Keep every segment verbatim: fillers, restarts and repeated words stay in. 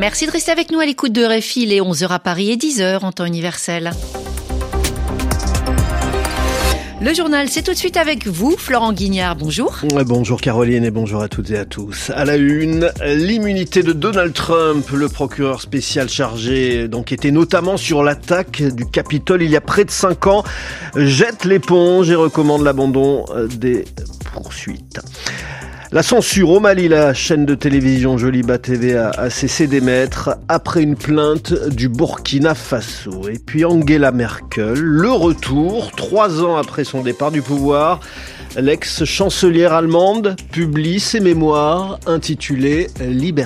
Merci de rester avec nous à l'écoute de R F I, les onze heures à Paris et dix heures en temps universel. Le journal, c'est tout de suite avec vous, Florent Guignard. Bonjour. Bonjour Caroline et bonjour à toutes et à tous. À la une, l'immunité de Donald Trump, le procureur spécial chargé d'enquêter notamment sur l'attaque du Capitole il y a près de cinq ans, jette l'éponge et recommande l'abandon des poursuites. La censure au Mali, la chaîne de télévision Joliba T V a, a cessé d'émettre après une plainte du Burkina Faso. Et puis Angela Merkel, le retour, trois ans après son départ du pouvoir, l'ex-chancelière allemande publie ses mémoires intitulées « Liberté ».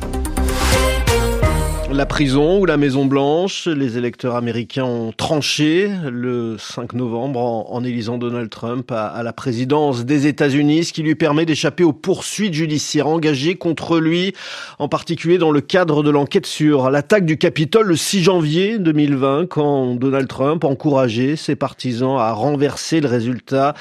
La prison ou la Maison-Blanche, les électeurs américains ont tranché le cinq novembre en, en élisant Donald Trump à, à la présidence des États-Unis, ce qui lui permet d'échapper aux poursuites judiciaires engagées contre lui, en particulier dans le cadre de l'enquête sur l'attaque du Capitole le six janvier deux mille vingt, quand Donald Trump encourageait ses partisans à renverser le résultat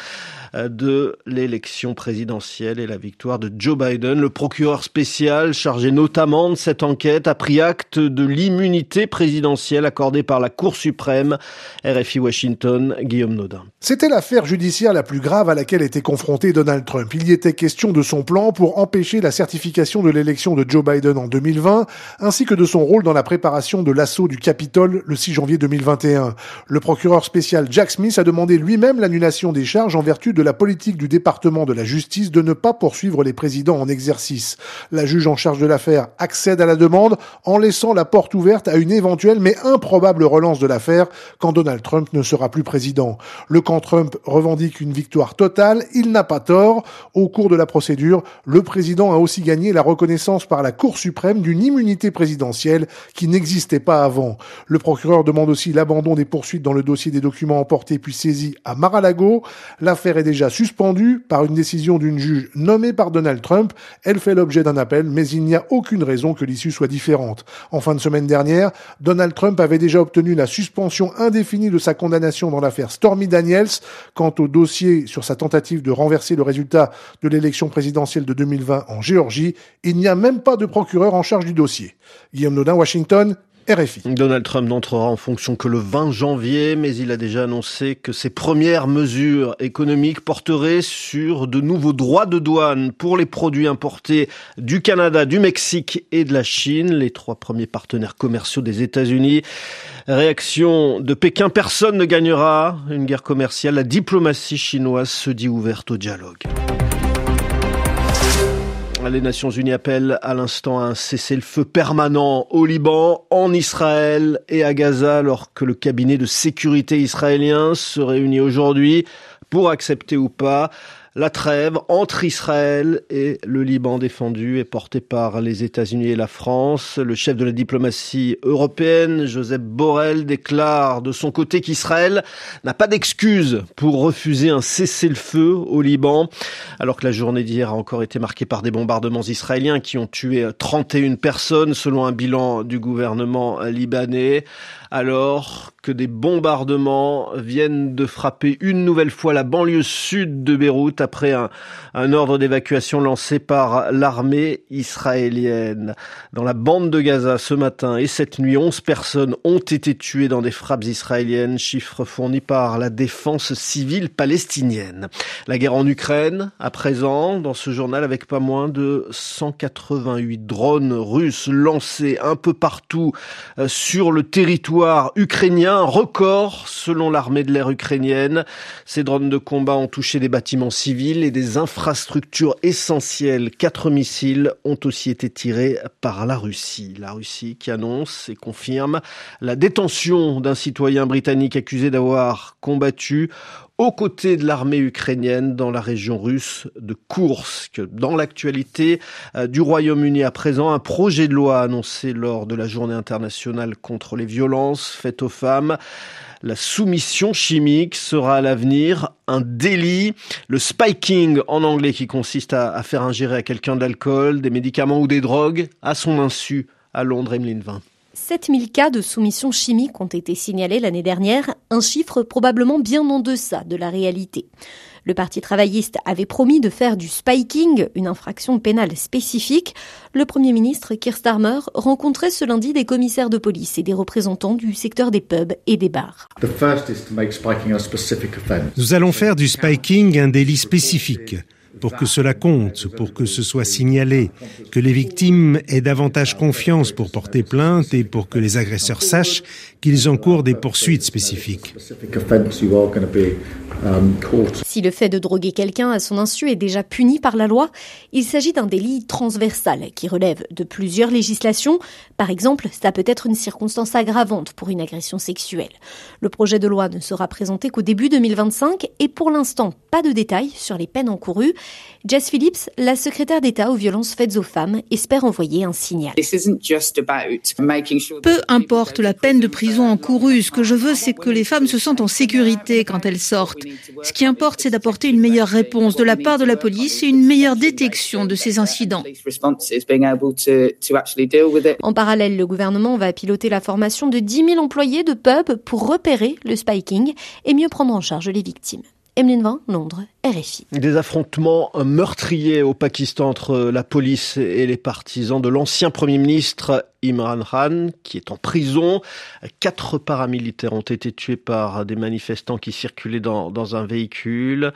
de l'élection présidentielle et la victoire de Joe Biden. Le procureur spécial chargé notamment de cette enquête a pris acte de l'immunité présidentielle accordée par la Cour suprême. R F I Washington, Guillaume Naudin. C'était l'affaire judiciaire la plus grave à laquelle était confronté Donald Trump. Il y était question de son plan pour empêcher la certification de l'élection de Joe Biden en deux mille vingt, ainsi que de son rôle dans la préparation de l'assaut du Capitole le six janvier deux mille vingt et un. Le procureur spécial Jack Smith a demandé lui-même l'annulation des charges en vertu de la politique du département de la justice de ne pas poursuivre les présidents en exercice. La juge en charge de l'affaire accède à la demande en laissant la porte ouverte à une éventuelle mais improbable relance de l'affaire quand Donald Trump ne sera plus président. Le camp Trump revendique une victoire totale, il n'a pas tort. Au cours de la procédure, le président a aussi gagné la reconnaissance par la Cour suprême d'une immunité présidentielle qui n'existait pas avant. Le procureur demande aussi l'abandon des poursuites dans le dossier des documents emportés puis saisis à Mar-a-Lago. L'affaire est déjà suspendue par une décision d'une juge nommée par Donald Trump. Elle fait l'objet d'un appel, mais il n'y a aucune raison que l'issue soit différente. En fin de semaine dernière, Donald Trump avait déjà obtenu la suspension indéfinie de sa condamnation dans l'affaire Stormy Daniels. Quant au dossier sur sa tentative de renverser le résultat de l'élection présidentielle de deux mille vingt en Géorgie, il n'y a même pas de procureur en charge du dossier. Guillaume Naudin, Washington, R F I. Donald Trump n'entrera en fonction que le vingt janvier, mais il a déjà annoncé que ses premières mesures économiques porteraient sur de nouveaux droits de douane pour les produits importés du Canada, du Mexique et de la Chine, les trois premiers partenaires commerciaux des États-Unis. Réaction de Pékin, personne ne gagnera une guerre commerciale. La diplomatie chinoise se dit ouverte au dialogue. Les Nations Unies appellent à l'instant à un cessez-le-feu permanent au Liban, en Israël et à Gaza, alors que le cabinet de sécurité israélien se réunit aujourd'hui pour accepter ou pas la trêve entre Israël et le Liban défendu et porté par les États-Unis et la France. Le chef de la diplomatie européenne, Josep Borrell, déclare de son côté qu'Israël n'a pas d'excuse pour refuser un cessez-le-feu au Liban, alors que la journée d'hier a encore été marquée par des bombardements israéliens qui ont tué trente et une personnes, selon un bilan du gouvernement libanais, alors que des bombardements viennent de frapper une nouvelle fois la banlieue sud de Beyrouth après un, un ordre d'évacuation lancé par l'armée israélienne. Dans la bande de Gaza ce matin et cette nuit, onze personnes ont été tuées dans des frappes israéliennes, chiffre fourni par la défense civile palestinienne. La guerre en Ukraine, à présent, dans ce journal, avec pas moins de cent quatre-vingt-huit drones russes lancés un peu partout euh, sur le territoire ukrainien, record selon l'armée de l'air ukrainienne. Ces drones de combat ont touché des bâtiments civils et des infrastructures essentielles. Quatre missiles ont aussi été tirés par la Russie. La Russie qui annonce et confirme la détention d'un citoyen britannique accusé d'avoir combattu aux côtés de l'armée ukrainienne dans la région russe de Koursk. Dans l'actualité euh, du Royaume-Uni à présent, un projet de loi annoncé lors de la Journée internationale contre les violences faites aux femmes. La soumission chimique sera à l'avenir un délit. Le spiking en anglais, qui consiste à, à faire ingérer à quelqu'un de l'alcool, des médicaments ou des drogues à son insu à Londres. Emeline Vin. sept mille cas de soumission chimique ont été signalés l'année dernière, un chiffre probablement bien en deçà de la réalité. Le Parti travailliste avait promis de faire du spiking, une infraction pénale spécifique. Le Premier ministre Keir Starmer rencontrait ce lundi des commissaires de police et des représentants du secteur des pubs et des bars. Nous allons faire du spiking un délit spécifique, pour que cela compte, pour que ce soit signalé, que les victimes aient davantage confiance pour porter plainte et pour que les agresseurs sachent qu'ils encourent des poursuites spécifiques. Si le fait de droguer quelqu'un à son insu est déjà puni par la loi, il s'agit d'un délit transversal qui relève de plusieurs législations. Par exemple, ça peut être une circonstance aggravante pour une agression sexuelle. Le projet de loi ne sera présenté qu'au début deux mille vingt-cinq et pour l'instant, pas de détails sur les peines encourues. Jess Phillips, la secrétaire d'État aux violences faites aux femmes, espère envoyer un signal. Peu importe la peine de prison encourue, ce que je veux, c'est que les femmes se sentent en sécurité quand elles sortent. Ce qui importe, c'est d'apporter une meilleure réponse de la part de la police et une meilleure détection de ces incidents. En parallèle, le gouvernement va piloter la formation de dix mille employés de pubs pour repérer le spiking et mieux prendre en charge les victimes. Emeline Vin, Londres, R F I. Des affrontements meurtriers au Pakistan entre la police et les partisans de l'ancien Premier ministre Imran Khan, qui est en prison. Quatre paramilitaires ont été tués par des manifestants qui circulaient dans, dans un véhicule.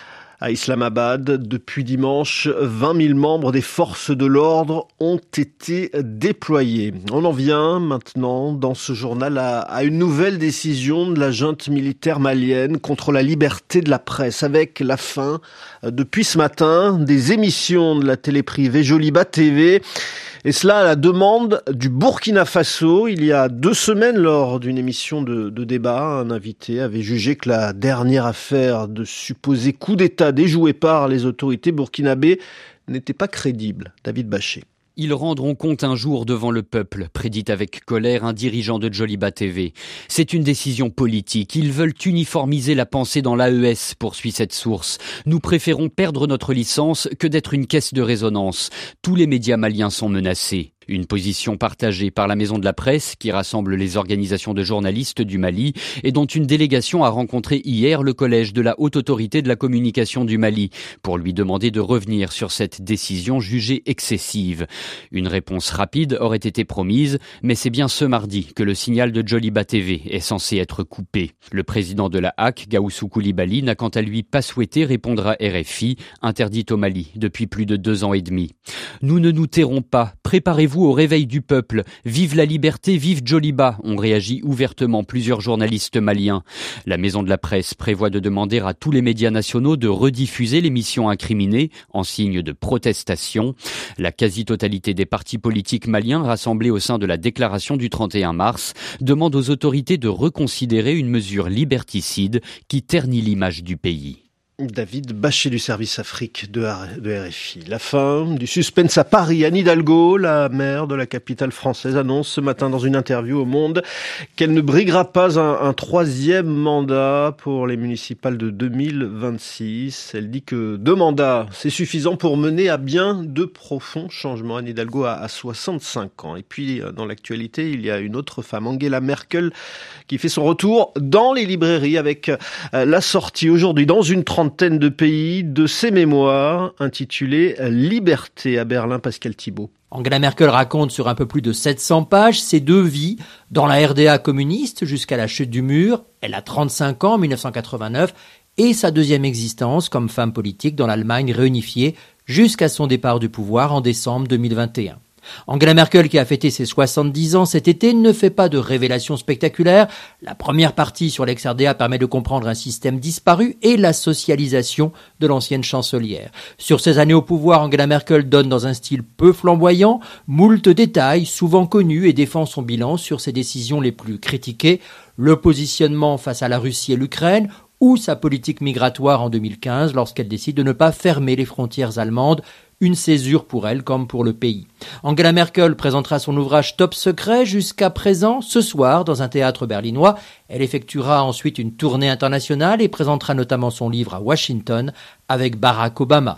À Islamabad, depuis dimanche, vingt mille membres des forces de l'ordre ont été déployés. On en vient maintenant dans ce journal à, à une nouvelle décision de la junte militaire malienne contre la liberté de la presse, avec la fin, depuis ce matin, des émissions de la télé privée Joliba T V. Et cela à la demande du Burkina Faso. Il y a deux semaines, lors d'une émission de, de débat, un invité avait jugé que la dernière affaire de supposé coup d'État déjoué par les autorités burkinabées n'était pas crédible. David Bachet. Ils rendront compte un jour devant le peuple, prédit avec colère un dirigeant de Joliba T V. C'est une décision politique. Ils veulent uniformiser la pensée dans l'A E S, poursuit cette source. Nous préférons perdre notre licence que d'être une caisse de résonance. Tous les médias maliens sont menacés. Une position partagée par la Maison de la Presse, qui rassemble les organisations de journalistes du Mali et dont une délégation a rencontré hier le collège de la Haute Autorité de la Communication du Mali pour lui demander de revenir sur cette décision jugée excessive. Une réponse rapide aurait été promise, mais c'est bien ce mardi que le signal de Joliba T V est censé être coupé. Le président de la H A C, Gaoussou Koulibaly, n'a quant à lui pas souhaité répondre à R F I, interdite au Mali depuis plus de deux ans et demi. Nous ne nous tairons pas. Préparez-vous au réveil du peuple. Vive la liberté, vive Joliba, ont réagi ouvertement plusieurs journalistes maliens. La Maison de la Presse prévoit de demander à tous les médias nationaux de rediffuser l'émission incriminée en signe de protestation. La quasi-totalité des partis politiques maliens rassemblés au sein de la déclaration du trente et un mars demandent aux autorités de reconsidérer une mesure liberticide qui ternit l'image du pays. David Bachet du service Afrique de R F I. La fin du suspense à Paris. Anne Hidalgo, la maire de la capitale française, annonce ce matin dans une interview au Monde qu'elle ne briguera pas un, un troisième mandat pour les municipales de deux mille vingt-six. Elle dit que deux mandats, c'est suffisant pour mener à bien de profonds changements. Anne Hidalgo a, a soixante-cinq ans. Et puis, dans l'actualité, il y a une autre femme, Angela Merkel, qui fait son retour dans les librairies avec la sortie aujourd'hui dans une trentaine de pays de ses mémoires intitulées « Liberté » à Berlin. Pascal Thibault. Angela Merkel raconte sur un peu plus de sept cents pages ses deux vies dans la R D A communiste jusqu'à la chute du mur. Elle a trente-cinq ans en dix-neuf cent quatre-vingt-neuf et sa deuxième existence comme femme politique dans l'Allemagne réunifiée jusqu'à son départ du pouvoir en décembre deux mille vingt et un. Angela Merkel, qui a fêté ses soixante-dix ans cet été, ne fait pas de révélations spectaculaires. La première partie sur l'ex-R D A permet de comprendre un système disparu et la socialisation de l'ancienne chancelière. Sur ses années au pouvoir, Angela Merkel donne dans un style peu flamboyant, moult détails, souvent connus, et défend son bilan sur ses décisions les plus critiquées, le positionnement face à la Russie et l'Ukraine, ou sa politique migratoire en deux mille quinze lorsqu'elle décide de ne pas fermer les frontières allemandes, une césure pour elle comme pour le pays. Angela Merkel présentera son ouvrage Top Secret jusqu'à présent ce soir dans un théâtre berlinois. Elle effectuera ensuite une tournée internationale et présentera notamment son livre à Washington avec Barack Obama.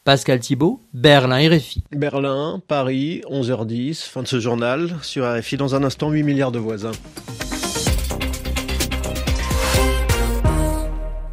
Pascal Thibault, Berlin, R F I. Berlin, Paris, onze heures dix, fin de ce journal. Sur R F I, dans un instant, huit milliards de voisins.